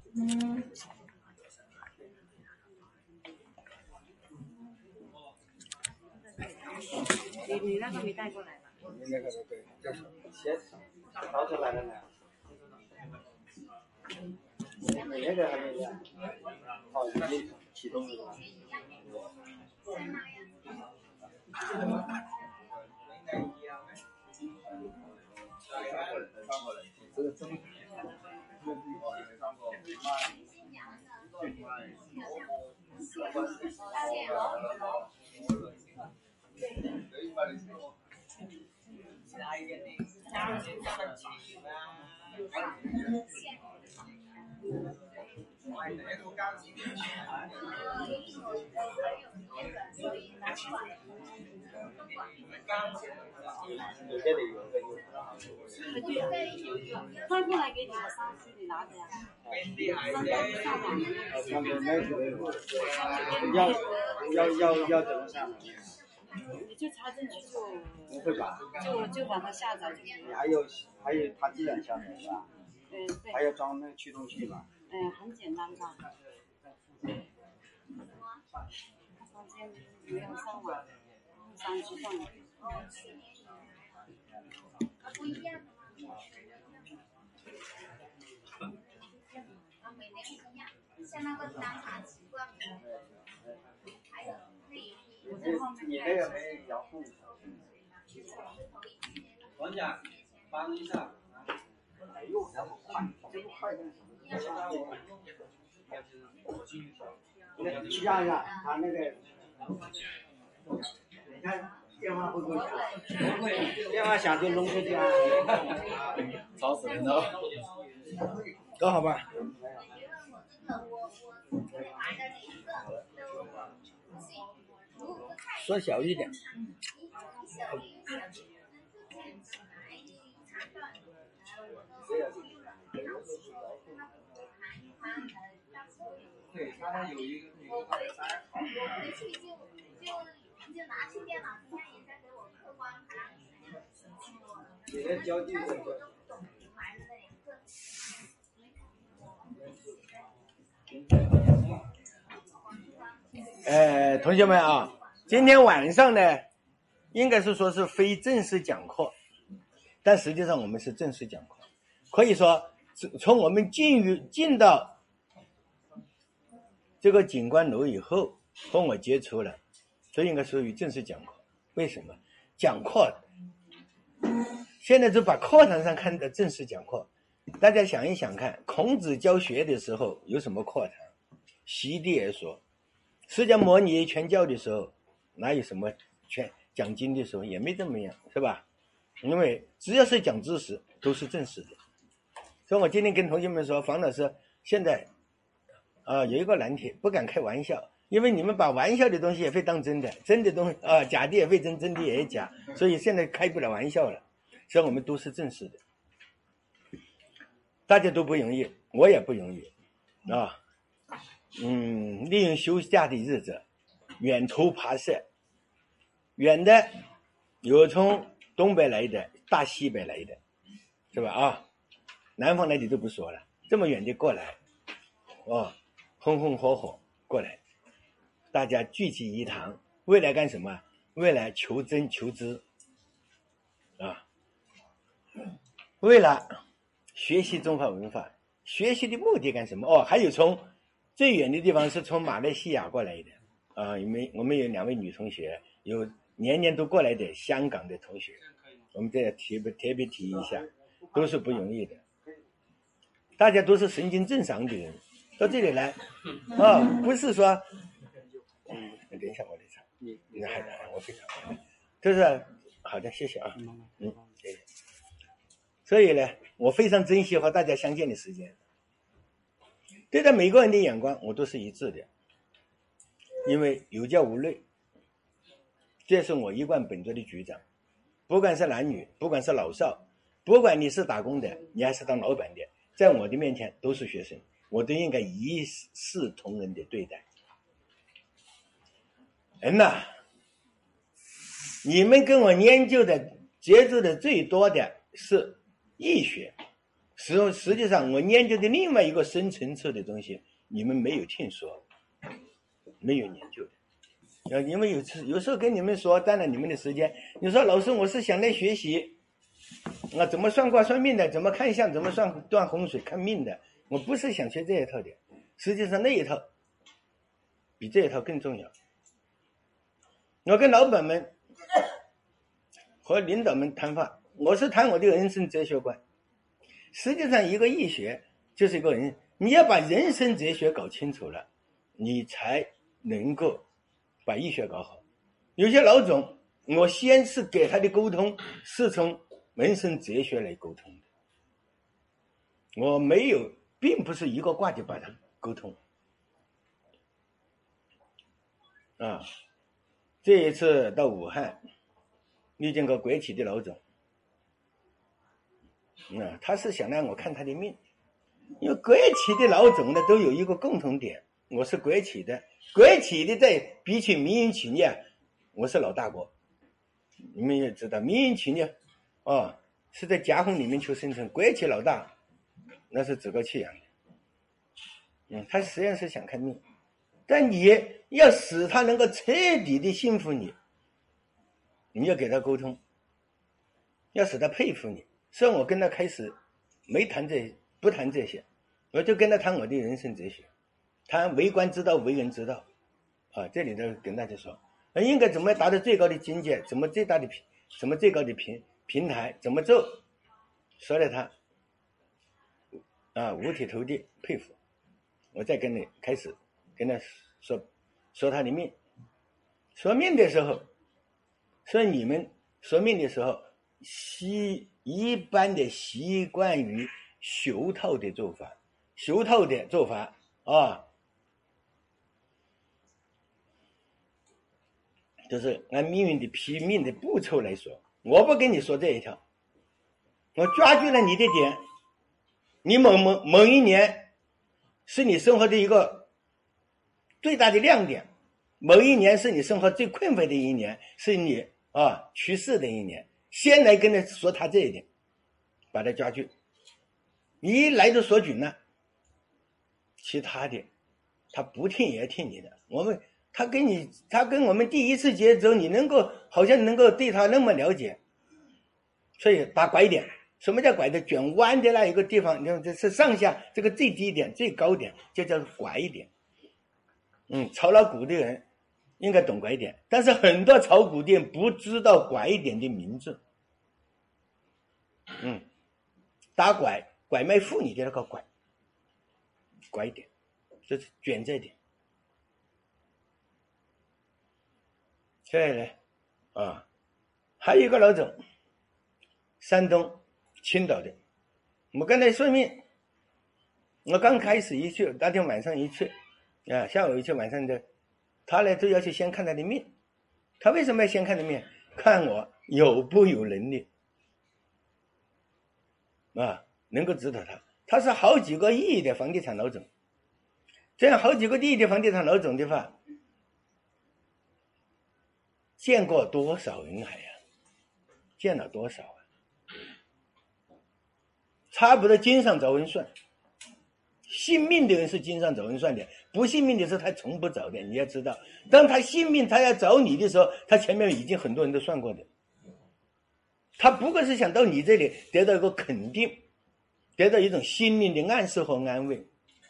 你那个没带过来吧？ 那个对，先掏出来了呢。你那个还没有？好，已经启动了。这个真。 他过来给你的上去，你拿着呀。 上面那个要怎么上？ 你就插进去就。 不会吧？ 就把它下载就可以了。 还有它自然下载是吧？ 对。 还要装那个驱动器吧？ 很简单吧。他房间没有上网，上去上。不一样的吗？像那个当茶习惯，还有你那个没遥控。王甲，帮一下。哎呦，那么快，这么快干什么？去让一下，他那个，你看电话会不会响？不会，电话响就弄出去啊。吵死人了。都好吧。说小一点。对，他有一个。我回去就拿去电脑，现在也在给我客观盘。你的交际怎么？同学们啊，今天晚上呢，应该是说是非正式讲课，但实际上我们是正式讲课。可以说，从我们进到这个景观楼以后，和我接触了，这应该属于正式讲课。为什么？讲课现在就把课堂上看的正式讲课。大家想一想看，孔子教学的时候有什么课堂？席地而说。释迦牟尼传教的时候，哪有什么讲经的时候，也没这么样，是吧？因为只要是讲知识，都是正式的。所以我今天跟同学们说，房老师现在有一个难题，不敢开玩笑，因为你们把玩笑的东西也会当真的，真的东西假的也会真，真的也假，所以现在开不了玩笑了。所以我们都是正式的，大家都不容易，我也不容易啊。利用休假的日子远途跋涉，远的有从东北来的，大西北来的，是吧？南方来的都不说了，这么远的过来，风风火火过来，大家聚集一堂，为了干什么？为了求真求知为了学习中华文化。学习的目的干什么？还有从最远的地方是从马来西亚过来的我们有2位女同学，有年年都过来的香港的同学，我们这特别提一下，都是不容易的。大家都是神经正常的人，到这里来不是说等一下我来唱，我非常就是好的，谢谢啊。谢谢。所以呢，我非常珍惜和大家相见的时间。对待每个人的眼光我都是一致的，因为有教无类，这是我一贯本着的主张。不管是男女，不管是老少，不管你是打工的，你还是当老板的，在我的面前都是学生，我都应该一视同仁的对待。人呐，你们跟我研究的接触的最多的是易学， 实际上我研究的另外一个深层次的东西，你们没有听说，没有研究的。因为有时候跟你们说占了你们的时间，你说老师我是想来学习，怎么算卦算命的，怎么看相，怎么算断洪水看命的，我不是想学这一套的，实际上那一套比这一套更重要。我跟老板们和领导们谈话，我是谈我的人生哲学观。实际上一个易学就是一个人，你要把人生哲学搞清楚了，你才能够把易学搞好。有些老总，我先是给他的沟通是从人生哲学来沟通的，我没有并不是一个卦就把它沟通这一次到武汉遇见个国企的老总，他是想让我看他的命，因为国企的老总呢都有一个共同点，我是国企的在比起民营企业，我是老大国。你们也知道，民营企业是在夹缝里面求生存，国企老大那是趾高气扬的。他实际上是想看命，但你要使他能够彻底的信服你，你要给他沟通，要使他佩服你。所以我跟他开始不谈这些，我就跟他谈我的人生哲学，谈为官之道为人之道这里头跟大家说应该怎么达到最高的境界，怎么最高的平台怎么做，说了他五体投地佩服。我再开始跟他说他的命，说命的时候，说你们说命的时候一般的习惯于袖套的做法就是按命运的批命的步骤来说，我不跟你说这一条，我抓住了你的点，你某一年是你生活的一个最大的亮点，某一年是你生活最困惑的一年，是你去世的一年，先来跟他说他这一点，把他抓住，你一来就说准了，其他的他不听也听你的。他跟我们第一次接触，你好像能够对他那么了解，所以打拐点。什么叫拐的？卷弯的那一个地方，这是上下这个最低点最高点就叫拐点。炒老股的人应该懂拐点，但是很多炒股的人不知道拐点的名字。打拐卖妇女的那个拐点，这是卷这点。再来还有一个老总，山东青岛的，我刚才说明，我刚开始一去，那天晚上一去下午一去，晚上的他呢就要去先看他的命。他为什么要先看的命？看我有不有能力能够指导他是好几个亿的房地产老总，这样好几个亿的房地产老总的话，见过多少人海见了多少差不多经上找人算，信命的人是经上找人算的，不信命的是他从不找的。你要知道，当他信命他要找你的时候，他前面已经很多人都算过的，他不过是想到你这里得到一个肯定，得到一种心灵的暗示和安慰。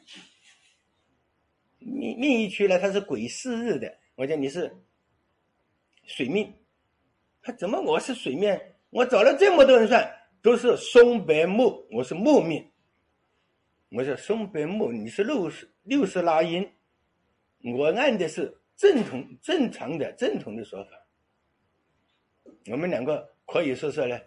命一去了，他是癸巳日的，我讲你是水命，他怎么我是水命？我找了这么多人算，都是松白木，我是木命。我说松白木，你是六十拉阴，我按的是正统的说法。我们两个可以说呢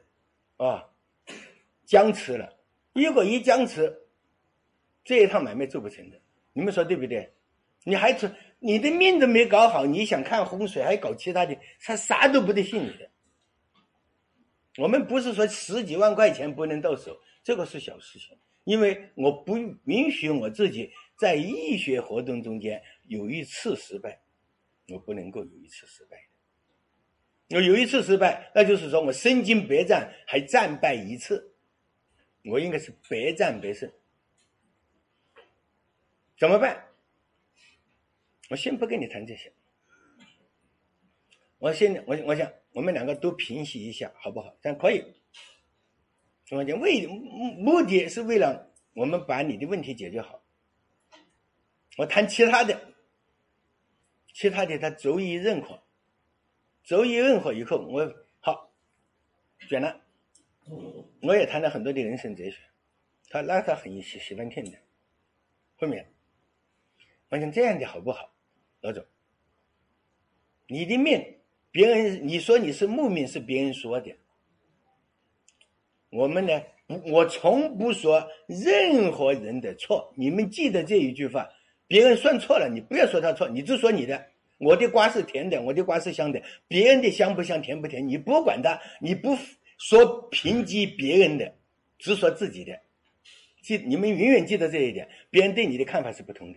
僵持了，如果一僵持，这一趟买卖做不成的。你们说对不对？你的命都没搞好，你想看洪水还搞其他的，他啥都不得信你的。我们不是说10几万块钱不能到手，这个是小事情，因为我不允许我自己在医学活动中间有一次失败，我不能够有一次失败的。我有一次失败，那就是说我身经百战还战败一次， 我应该是百战百胜。怎么办？我先不跟你谈这些，我想我们两个都平息一下，好不好？这样可以。我讲目的是为了我们把你的问题解决好。我谈其他的他足以认可以后，我好卷了。我也谈了很多的人生哲学，他很喜欢听的。后面我想这样的好不好？老总，你的命，别人你说你是木命是别人说的，我们呢，我从不说任何人的错。你们记得这一句话，别人算错了，你不要说他错，你只说你的。我的瓜是甜的，我的瓜是香的，别人的香不香甜不甜，你不管他，你不说评击别人的，只说自己的。你们永远记得这一点，别人对你的看法是不同的，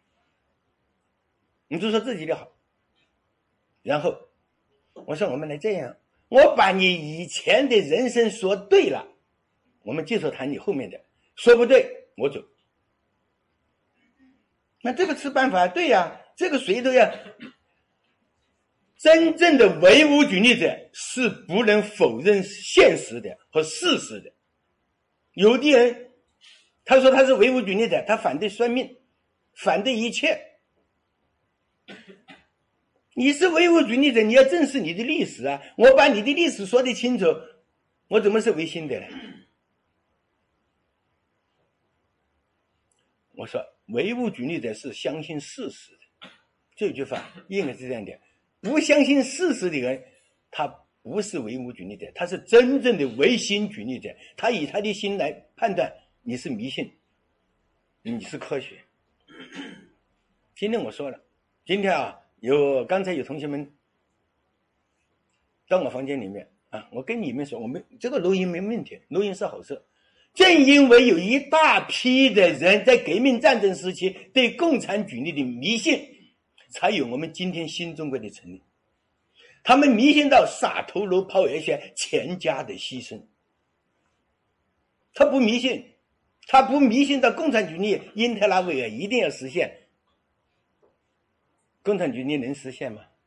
你就说自己的好。然后我说我们来这样，我把你以前的人生说对了，我们接着谈你后面的，说不对我走。那这个是办法，对呀，这个谁都要。真正的唯物主义者是不能否认现实的和事实的。有的人他说他是唯物主义者，他反对算命，反对一切。你是唯物主义者，你要正视你的历史啊！我把你的历史说得清楚，我怎么是唯心的呢？我说唯物主义者是相信事实的，这句话应该是这样的。不相信事实的人，他不是唯物主义者，他是真正的唯心主义者。他以他的心来判断你是迷信，你是科学。今天我说了，今天啊，刚才有同学们到我房间里面啊，我跟你们说，我们这个录音没问题，录音是好事。正因为有一大批的人在革命战争时期对共产主义的迷信，才有我们今天新中国的成立。他们迷信到洒头颅抛儿血，全家的牺牲。他不迷信到共产主义因特拉维尔一定要实现。共产主义能实现吗？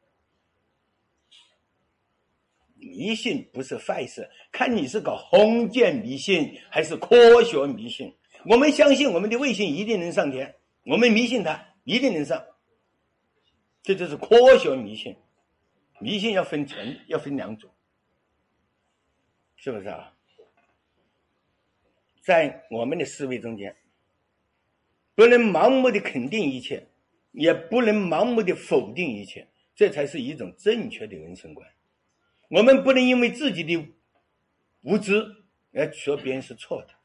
迷信不是坏事，看你是搞封建迷信还是科学迷信。我们相信我们的卫星一定能上天，我们迷信它一定能上，这就是科学迷信。迷信要分两种，是不是啊？在我们的思维中间，不能盲目的肯定一切，也不能盲目的否定一切，这才是一种正确的人生观。我们不能因为自己的无知而说别人是错的。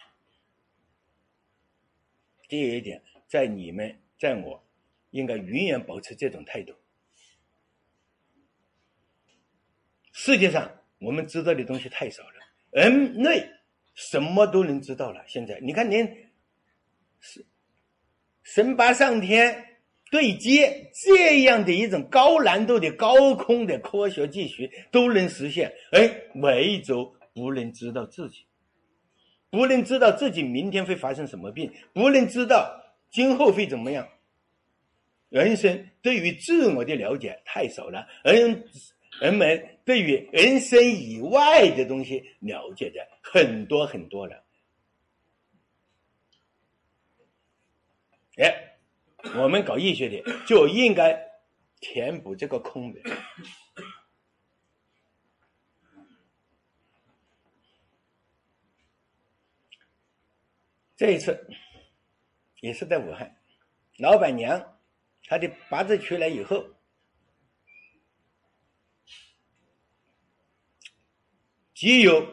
这一点在你们在我应该永远保持这种态度。世界上我们知道的东西太少了，人类什么都能知道了。现在你看，连神拔上天对接这样的一种高难度的高空的科学技术都能实现，唯独不能知道自己，不能知道自己明天会发生什么病，不能知道今后会怎么样。人生对于自我的了解太少了，人们对于人生以外的东西了解的很多很多了。我们搞医学的就应该填补这个空的。这一次也是在武汉，老板娘她的八字出来以后，己酉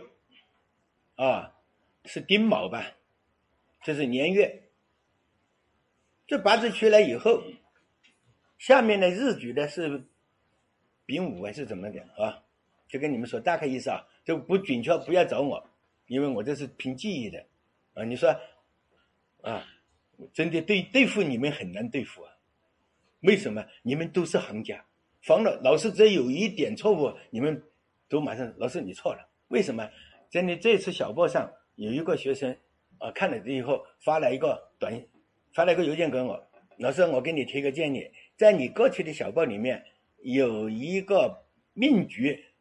是丁卯吧，这是年月。这八字出来以后，下面的日主的是丙午还是怎么的啊？就跟你们说大概意思啊，这不准确不要找我，因为我这是凭记忆的啊。你说真的对付你们很难对付啊。为什么？你们都是行家，老师只要有一点错误，你们都马上老师你错了。为什么？真的这次小报上有一个学生看了以后发了一个邮件给我，老师，我给你提个建议，在你过去的小报里面有一个命局